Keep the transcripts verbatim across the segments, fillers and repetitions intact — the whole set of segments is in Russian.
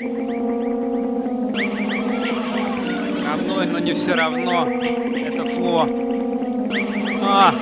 Равно, но не все равно. Это фло. А.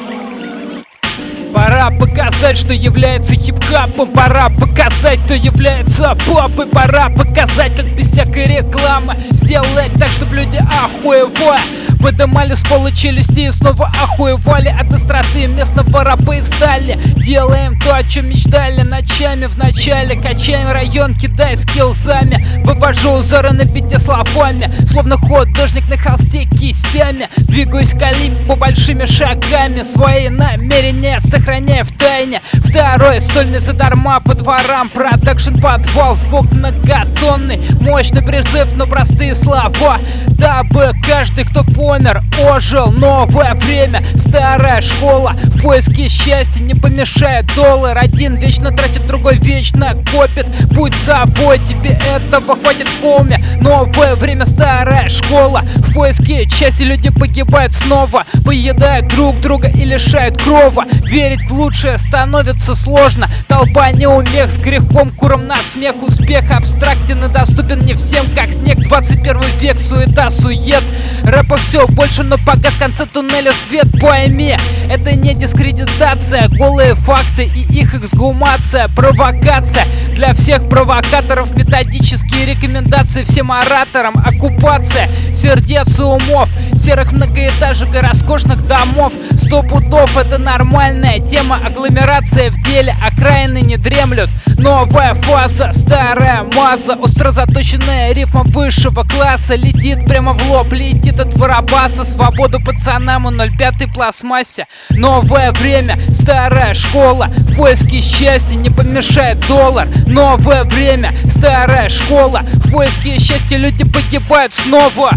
Пора показать, что является хип-хапом. Пора показать, кто является попой. Пора показать, как без всякой рекламы сделать так, чтобы люди охуевали, подымали с пола челюсти и снова охуевали от остроты местного рэпа и стали. Делаем то, о чем мечтали ночами в начале. Качаем район, кидай скиллзами. Вывожу узоры на бите словами, словно художник на холсте кистями. Двигаюсь к Олимпу большими шагами, свои намерения сохраняя в тайне. Второй сольный задарма по дворам. Продакшн подвал, звук многотонный. Мощный призыв, но простые слова, дабы каждый, кто помер, ожил. Новое время, старая школа. В поиске счастья не помешает доллар. Один вечно тратит, другой вечно копит. Будь собой, тебе этого хватит в полме. Новое время, старая школа. В поиске счастья люди погибают снова, поедают друг друга и лишают крова. Верить в лучшее становится сложно. Толпа неумех с грехом, куром на смех. Успех абстрактен и доступен не всем, как снег. Двадцать первый век, суета, сует. Рэпа все больше, но пока с конца туннеля свет. Пойми, это не дискредитация, голые факты и их эксгумация. Провокация для всех провокаторов, методические рекомендации всем ораторам. Оккупация сердец и умов, серых многоэтажек и роскошных домов. Сто пудов это нормальная тема. Агломерация в деле, окраины не дремлют. Новая фаза, старая маза, остро заточенная рифма высшего класса. Летит прямо в лоб, летит от воробаса. Свободу пацанам и ноль пять пластмассе. Новое время, старая школа. В поиске счастья не помешает доллар. Новое время, старая школа. В поиске счастья люди погибают снова.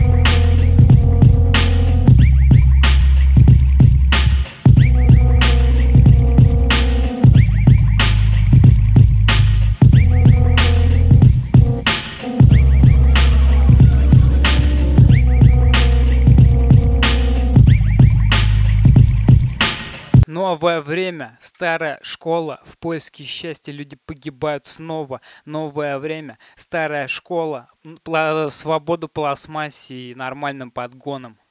Новое время, старая школа. В поиске счастья люди погибают снова. Новое время, старая школа. Пла- свободу пластмассе и нормальным подгоном.